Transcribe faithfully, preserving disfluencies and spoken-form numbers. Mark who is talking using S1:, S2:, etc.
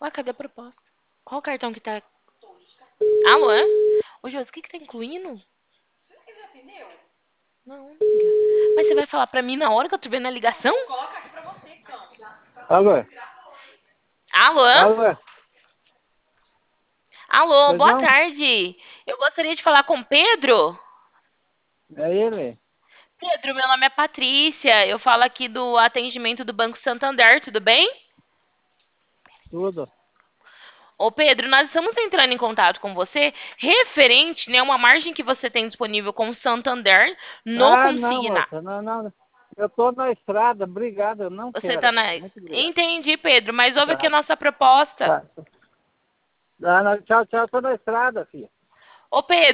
S1: Ué, cadê a proposta? Qual cartão que tá? Alô? Ô, Josi, o que que tá incluindo? Não, amiga. Mas você vai falar pra mim na hora que eu tô vendo a ligação?
S2: Alô?
S1: Alô?
S2: Alô?
S1: Alô,
S2: Pois
S1: boa
S2: não?
S1: tarde. Eu gostaria de falar com o Pedro.
S2: É ele?
S1: Pedro, meu nome é Patrícia. Eu falo aqui do atendimento do Banco Santander, tudo bem?
S2: Tudo.
S1: Ô Pedro, nós estamos entrando em contato com você referente, né, uma margem que você tem disponível com o Santander no
S2: Ah, não,
S1: Consigna.
S2: moça. Não, não. Eu tô na estrada. Obrigado. Eu não
S1: Você tá
S2: quero.
S1: na...
S2: Muito obrigado.
S1: Entendi, Pedro, mas ouve aqui a
S2: Tá.
S1: nossa proposta.
S2: Tá. Ah, não, tchau, tchau. Tô na estrada, filha.
S1: Ô Pedro,